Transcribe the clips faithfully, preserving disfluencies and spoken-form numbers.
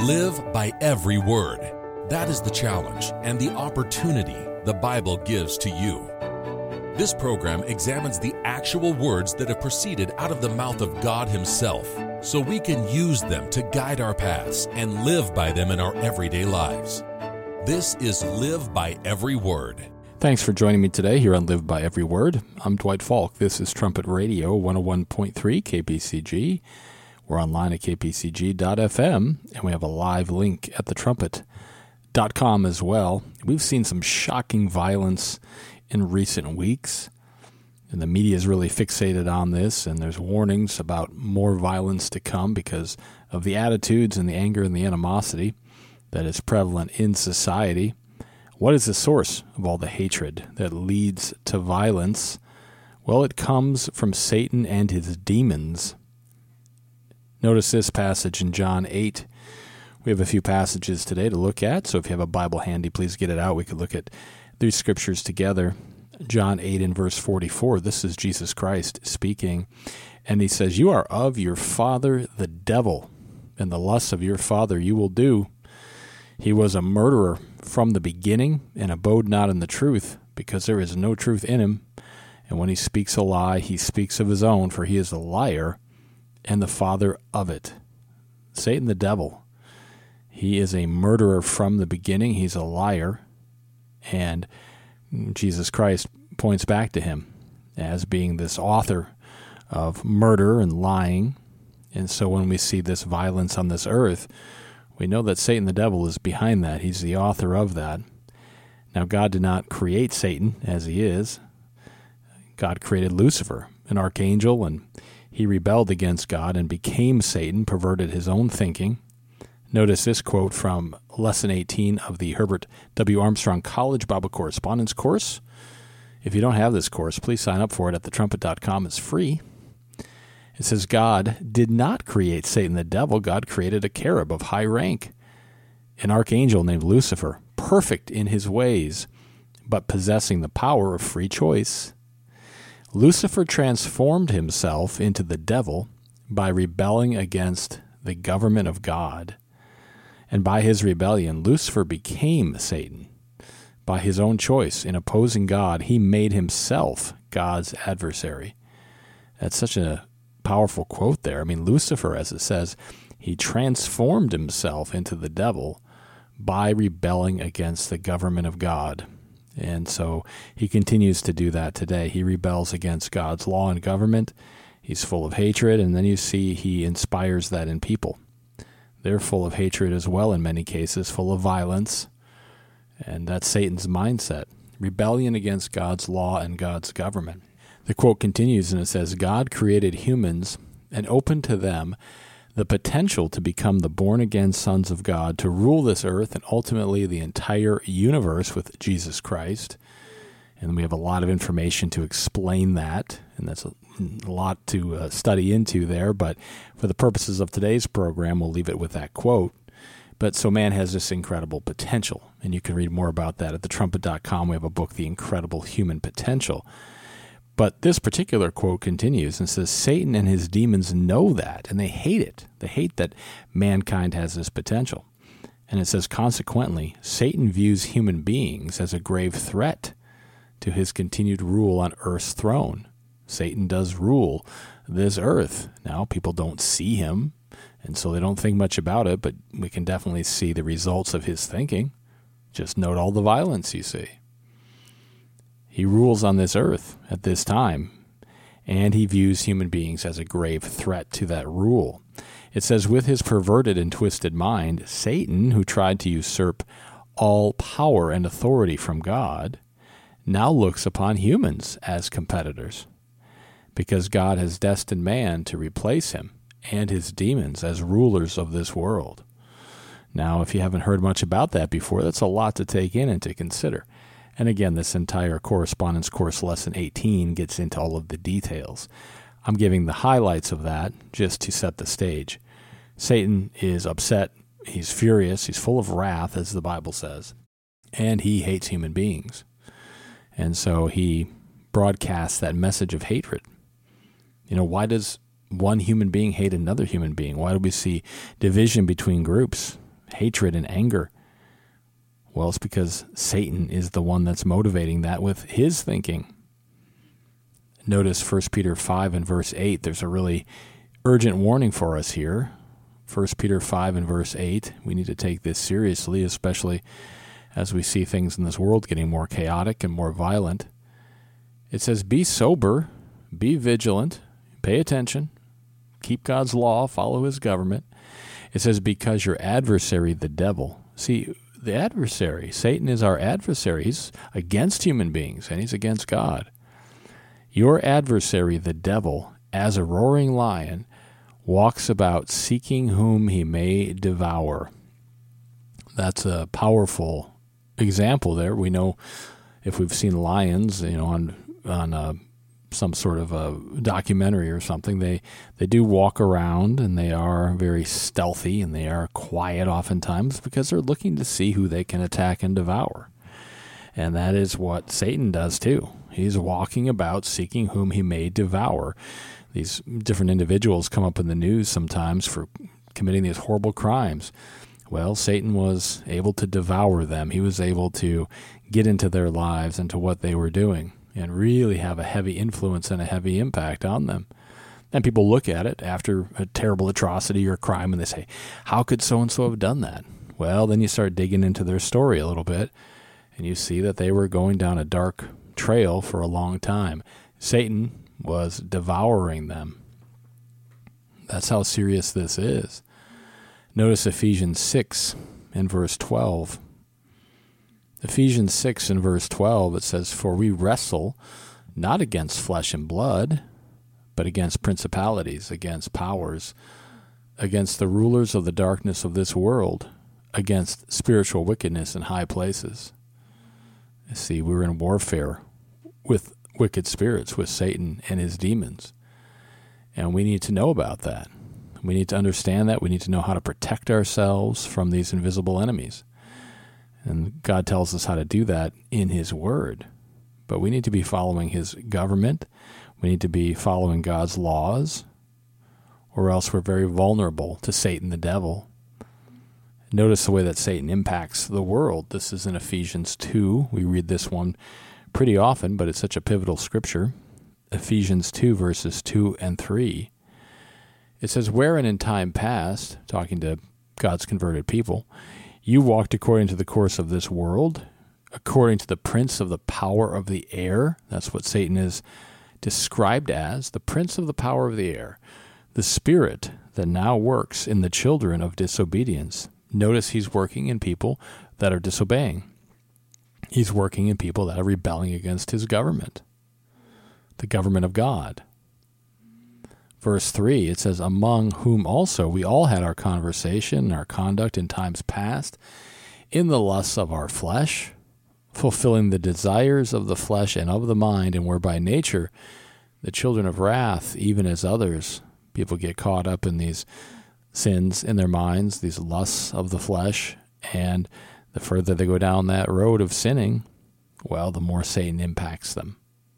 Live by every word. That is the challenge and the opportunity the Bible gives to you. This program examines the actual words that have proceeded out of the mouth of God Himself, so we can use them to guide our paths and live by them in our everyday lives. This is Live by Every Word. Thanks for joining me today here on Live by Every Word. I'm Dwight Falk. This is Trumpet Radio one oh one point three K P C G. We're online at k p c g dot f m, and we have a live link at the trumpet dot com as well. We've seen some shocking violence in recent weeks, and the media is really fixated on this, and there's warnings about more violence to come because of the attitudes and the anger and the animosity that is prevalent in society. What is the source of all the hatred that leads to violence? Well, it comes from Satan and his demons. Notice this passage in John eight. We have a few passages today to look at, so if you have a Bible handy, please get it out. We could look at these scriptures together. John eight in verse forty-four, this is Jesus Christ speaking, and he says, "You are of your father the devil, and the lusts of your father you will do. He was a murderer from the beginning, and abode not in the truth, because there is no truth in him. And when he speaks a lie, he speaks of his own, for he is a liar and the father of it." Satan the devil, he is a murderer from the beginning. He's a liar, and Jesus Christ points back to him as being this author of murder and lying. And so when we see this violence on this earth, we know that Satan the devil is behind that. He's the author of that. Now, God did not create Satan as he is. God created Lucifer, an archangel, and he rebelled against God and became Satan, perverted his own thinking. Notice this quote from Lesson eighteen of the Herbert W. Armstrong College Bible Correspondence course. If you don't have this course, please sign up for it at the trumpet dot com. It's free. It says, God did not create Satan the devil. God created a cherub of high rank, an archangel named Lucifer, perfect in his ways, but possessing the power of free choice. Lucifer transformed himself into the devil by rebelling against the government of God. And by his rebellion, Lucifer became Satan. By his own choice, in opposing God, he made himself God's adversary. That's such a powerful quote there. I mean, Lucifer, as it says, he transformed himself into the devil by rebelling against the government of God. And so he continues to do that today. He rebels against God's law and government. He's full of hatred, and then you see he inspires that in people. They're full of hatred as well in many cases, full of violence, and that's Satan's mindset. Rebellion against God's law and God's government. The quote continues, and it says, God created humans and opened to them the potential to become the born-again sons of God, to rule this earth and ultimately the entire universe with Jesus Christ. And we have a lot of information to explain that, and that's a, a lot to uh, study into there. But for the purposes of today's program, we'll leave it with that quote. But so man has this incredible potential, and you can read more about that at the trumpet dot com. We have a book, The Incredible Human Potential. But this particular quote continues and says, Satan and his demons know that, and they hate it. They hate that mankind has this potential. And it says, consequently, Satan views human beings as a grave threat to his continued rule on earth's throne. Satan does rule this earth. Now, people don't see him, and so they don't think much about it, but we can definitely see the results of his thinking. Just note all the violence you see. He rules on this earth at this time, and he views human beings as a grave threat to that rule. It says, with his perverted and twisted mind, Satan, who tried to usurp all power and authority from God, now looks upon humans as competitors, because God has destined man to replace him and his demons as rulers of this world. Now, if you haven't heard much about that before, that's a lot to take in and to consider. And again, this entire correspondence course, Lesson eighteen, gets into all of the details. I'm giving the highlights of that just to set the stage. Satan is upset. He's furious. He's full of wrath, as the Bible says. And he hates human beings. And so he broadcasts that message of hatred. You know, why does one human being hate another human being? Why do we see division between groups? hatred and anger. Well, it's because Satan is the one that's motivating that with his thinking. Notice First Peter five and verse eight. There's a really urgent warning for us here. First Peter five and verse eight. We need to take this seriously, especially as we see things in this world getting more chaotic and more violent. It says, be sober, be vigilant, pay attention, keep God's law, follow his government. It says, because your adversary, the devil. See, the adversary, Satan is our adversary. He's against human beings, and he's against God. Your adversary, the devil, as a roaring lion, walks about seeking whom he may devour. That's a powerful example there. We know if we've seen lions, you know, on on uh, some sort of a documentary or something, they, they do walk around, and they are very stealthy, and they are quiet oftentimes because they're looking to see who they can attack and devour. And that is what Satan does too. He's walking about seeking whom he may devour. These different individuals come up in the news sometimes for committing these horrible crimes. Well, Satan was able to devour them. He was able to get into their lives, into what they were doing, and really have a heavy influence and a heavy impact on them. And people look at it after a terrible atrocity or crime, and they say, how could so-and-so have done that? Well, then you start digging into their story a little bit, and you see that they were going down a dark trail for a long time. Satan was devouring them. That's how serious this is. Notice Ephesians six and verse twelve. Ephesians six and verse twelve, it says, for we wrestle not against flesh and blood, but against principalities, against powers, against the rulers of the darkness of this world, against spiritual wickedness in high places. You see, we're in warfare with wicked spirits, with Satan and his demons. And we need to know about that. We need to understand that. We need to know how to protect ourselves from these invisible enemies. And God tells us how to do that in his word. But we need to be following his government. We need to be following God's laws, or else we're very vulnerable to Satan the devil. Notice the way that Satan impacts the world. This is in Ephesians two. We read this one pretty often, but it's such a pivotal scripture. Ephesians two, verses two and three. It says, wherein in time past, talking to God's converted people, you walked according to the course of this world, according to the prince of the power of the air. That's what Satan is described as, the prince of the power of the air, the spirit that now works in the children of disobedience. Notice he's working in people that are disobeying. He's working in people that are rebelling against his government, the government of God. Verse three, it says, among whom also we all had our conversation, our conduct in times past, in the lusts of our flesh, fulfilling the desires of the flesh and of the mind, and were by nature the children of wrath, even as others. People get caught up in these sins in their minds, these lusts of the flesh, and the further they go down that road of sinning, well, the more Satan impacts them.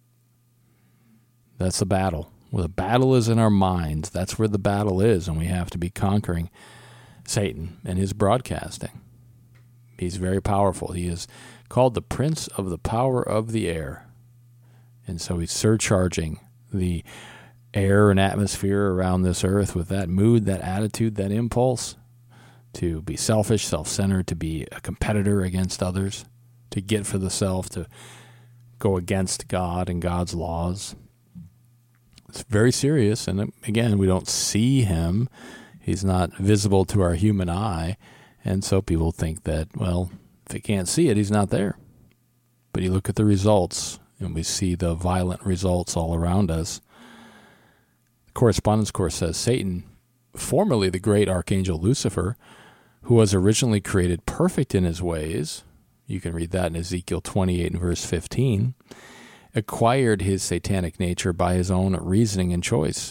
That's the battle. Well, the battle is in our minds. That's where the battle is, and we have to be conquering Satan and his broadcasting. He's very powerful. He is called the prince of the power of the air. And so he's surcharging the air and atmosphere around this earth with that mood, that attitude, that impulse to be selfish, self-centered, to be a competitor against others, to get for the self, to go against God and God's laws. It's very serious, and again, we don't see him. He's not visible to our human eye, and so people think that, well, if you can't see it, he's not there. But you look at the results, and we see the violent results all around us. The Correspondence Course says, Satan, formerly the great archangel Lucifer, who was originally created perfect in his ways, you can read that in Ezekiel twenty-eight and verse fifteen, acquired his satanic nature by his own reasoning and choice.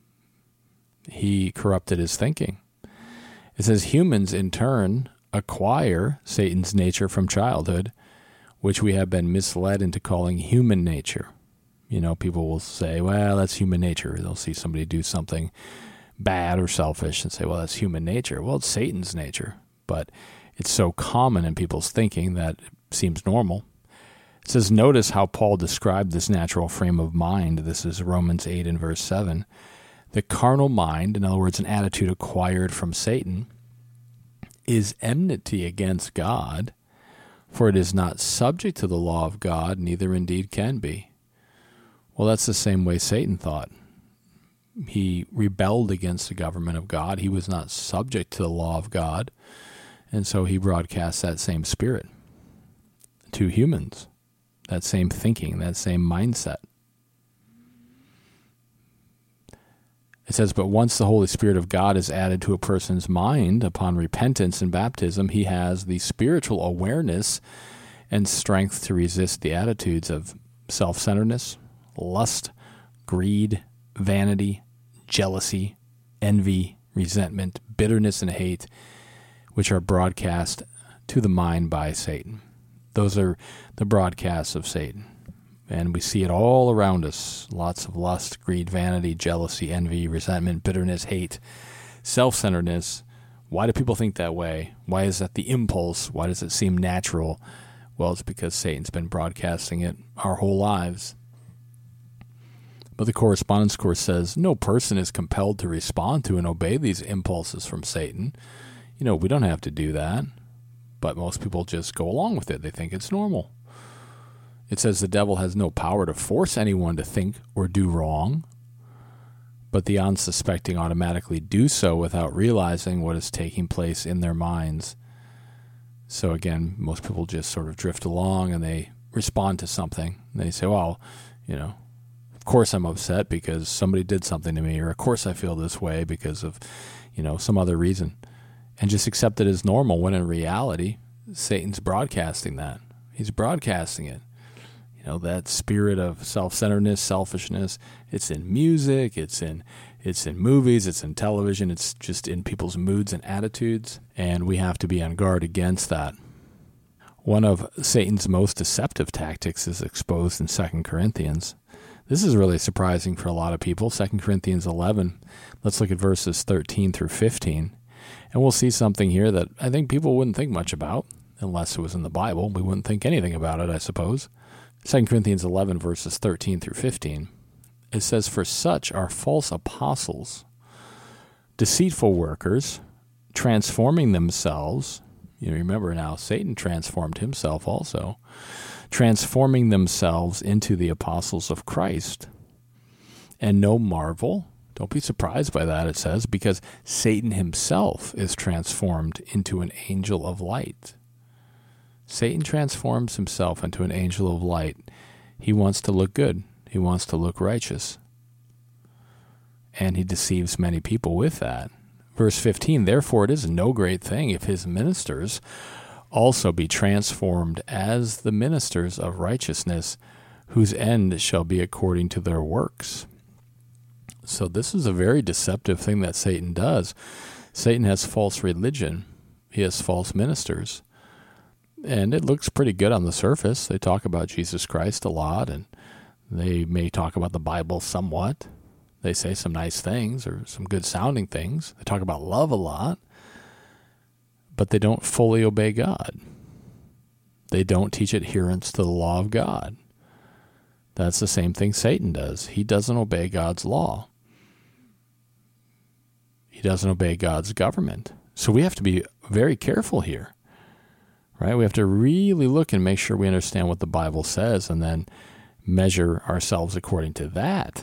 He corrupted his thinking. It says humans, in turn, acquire Satan's nature from childhood, which we have been misled into calling human nature. You know, people will say, well, that's human nature. They'll see somebody do something bad or selfish and say, well, that's human nature. Well, it's Satan's nature. but it's so common in people's thinking that it seems normal. It says, notice how Paul described this natural frame of mind. This is Romans eight and verse seven. The carnal mind, in other words, an attitude acquired from Satan, is enmity against God, for it is not subject to the law of God, neither indeed can be. Well, that's the same way Satan thought. He rebelled against the government of God. He was not subject to the law of God, and so he broadcast that same spirit to humans, that same thinking, that same mindset. It says, but once the Holy Spirit of God is added to a person's mind upon repentance and baptism, he has the spiritual awareness and strength to resist the attitudes of self-centeredness, lust, greed, vanity, jealousy, envy, resentment, bitterness, and hate, which are broadcast to the mind by Satan. Those are the broadcasts of Satan. And we see it all around us. Lots of lust, greed, vanity, jealousy, envy, resentment, bitterness, hate, self-centeredness. Why do people think that way? Why is that the impulse? Why does it seem natural? Well, it's because Satan's been broadcasting it our whole lives. But the correspondence course says, no person is compelled to respond to and obey these impulses from Satan. You know, we don't have to do that. But most people just go along with it. They think it's normal. It says the devil has no power to force anyone to think or do wrong, but the unsuspecting automatically do so without realizing what is taking place in their minds. So again, most people just sort of drift along and they respond to something. They say, well, you know, of course I'm upset because somebody did something to me, or of course I feel this way because of, you know, some other reason. And just accept it as normal, when in reality, Satan's broadcasting that. He's broadcasting it. You know, that spirit of self-centeredness, selfishness, it's in music, it's in it's in movies, it's in television, it's just in people's moods and attitudes, and we have to be on guard against that. One of Satan's most deceptive tactics is exposed in Second Corinthians. This is really surprising for a lot of people. Second Corinthians eleven, let's look at verses thirteen through fifteen. And we'll see something here that I think people wouldn't think much about, unless it was in the Bible. We wouldn't think anything about it, I suppose. Second Corinthians eleven, verses thirteen through fifteen. It says, for such are false apostles, deceitful workers, transforming themselves. You remember now, Satan transformed himself also. Transforming themselves into the apostles of Christ. And no marvel. Don't be surprised by that, it says, because Satan himself is transformed into an angel of light. Satan transforms himself into an angel of light. He wants to look good. He wants to look righteous. And he deceives many people with that. Verse fifteen, therefore it is no great thing if his ministers also be transformed as the ministers of righteousness, whose end shall be according to their works. So this is a very deceptive thing that Satan does. Satan has false religion. He has false ministers. And it looks pretty good on the surface. They talk about Jesus Christ a lot, and they may talk about the Bible somewhat. They say some nice things or some good sounding things. They talk about love a lot, but they don't fully obey God. They don't teach adherence to the law of God. That's the same thing Satan does. He doesn't obey God's law. He doesn't obey God's government. So we have to be very careful here, right? We have to really look and make sure we understand what the Bible says and then measure ourselves according to that.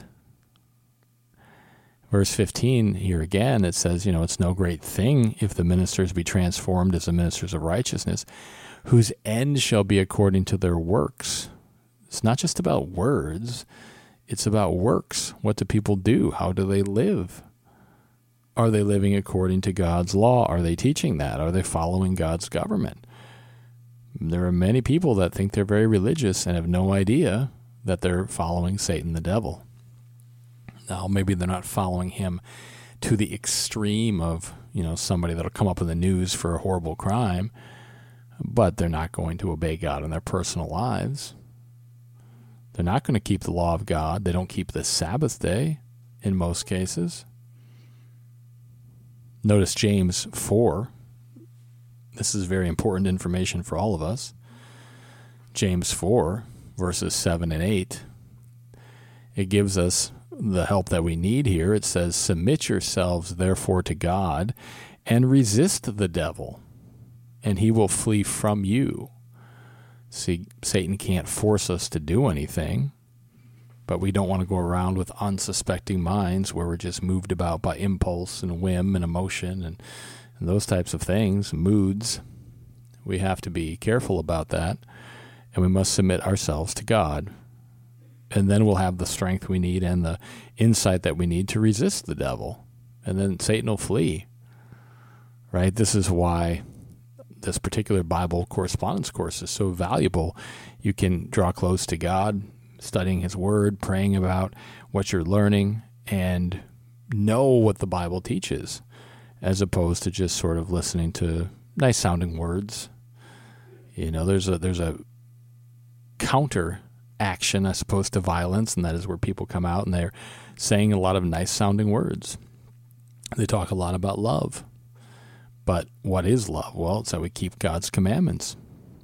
Verse fifteen, here again, it says, you know, it's no great thing if the ministers be transformed as the ministers of righteousness, whose end shall be according to their works. It's not just about words. It's about works. What do people do? How do they live? Are they living according to God's law? Are they teaching that? Are they following God's government? There are many people that think they're very religious and have no idea that they're following Satan the devil. Now, maybe they're not following him to the extreme of, you know, somebody that'll come up in the news for a horrible crime, but they're not going to obey God in their personal lives. They're not going to keep the law of God. They don't keep the Sabbath day in most cases. Notice James four, This is very important information for all of us. James four, verses seven and eight, it gives us the help that we need here. It says, "Submit yourselves therefore to God, and resist the devil, and he will flee from you." See, Satan can't force us to do anything, but we don't want to go around with unsuspecting minds where we're just moved about by impulse and whim and emotion and, and those types of things, moods. We have to be careful about that, and we must submit ourselves to God. And then we'll have the strength we need and the insight that we need to resist the devil. And then Satan will flee. Right? This is why this particular Bible correspondence course is so valuable. You can draw close to God, studying His Word, praying about what you're learning, and know what the Bible teaches, as opposed to just sort of listening to nice-sounding words. You know, there's a there's a counter action, I suppose, to violence, and that is where people come out and they're saying a lot of nice-sounding words. They talk a lot about love. But what is love? Well, it's that we keep God's commandments.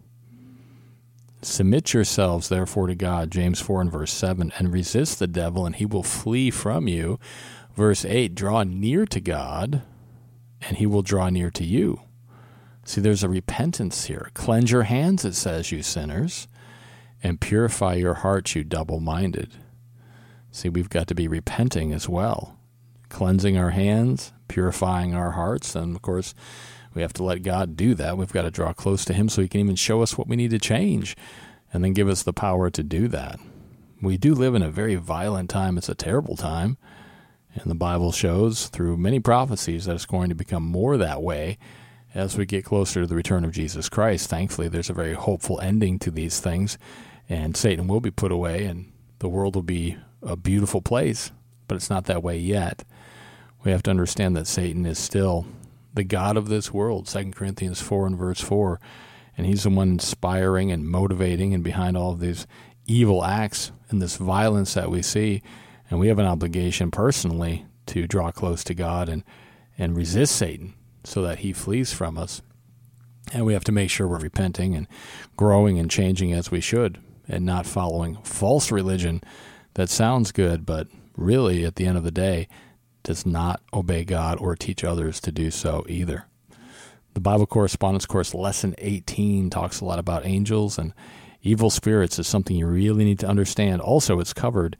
Submit yourselves, therefore, to God, James four and verse seven, and resist the devil, and he will flee from you. Verse eight, draw near to God, and he will draw near to you. See, there's a repentance here. Cleanse your hands, it says, you sinners, and purify your hearts, you double-minded. See, we've got to be repenting as well. Cleansing our hands, purifying our hearts, and of course, we have to let God do that. We've got to draw close to Him so He can even show us what we need to change and then give us the power to do that. We do live in a very violent time. It's a terrible time, and the Bible shows through many prophecies that it's going to become more that way as we get closer to the return of Jesus Christ. Thankfully, there's a very hopeful ending to these things, and Satan will be put away, and the world will be a beautiful place, but it's not that way yet. We have to understand that Satan is still the god of this world, Second Corinthians four and verse four, and he's the one inspiring and motivating and behind all of these evil acts and this violence that we see, and we have an obligation personally to draw close to God and, and resist Satan so that he flees from us. And we have to make sure we're repenting and growing and changing as we should and not following false religion that sounds good, but really at the end of the day does not obey God or teach others to do so either. The Bible Correspondence Course Lesson eighteen talks a lot about angels, and evil spirits is something you really need to understand. Also, it's covered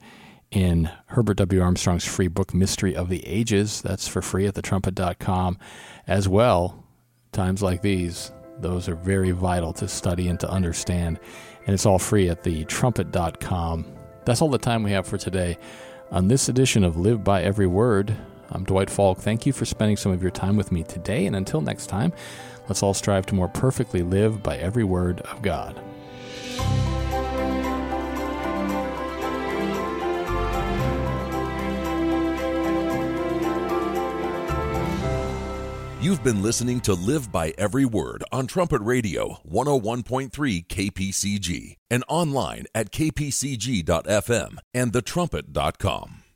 in Herbert W. Armstrong's free book, Mystery of the Ages. That's for free at the trumpet dot com as well. Times like these, those are very vital to study and to understand, and it's all free at the trumpet dot com. That's all the time we have for today. On this edition of Live by Every Word, I'm Dwight Falk. Thank you for spending some of your time with me today, and until next time, let's all strive to more perfectly live by every word of God. You've been listening to Live by Every Word on Trumpet Radio one oh one point three K P C G and online at k p c g dot f m and the trumpet dot com.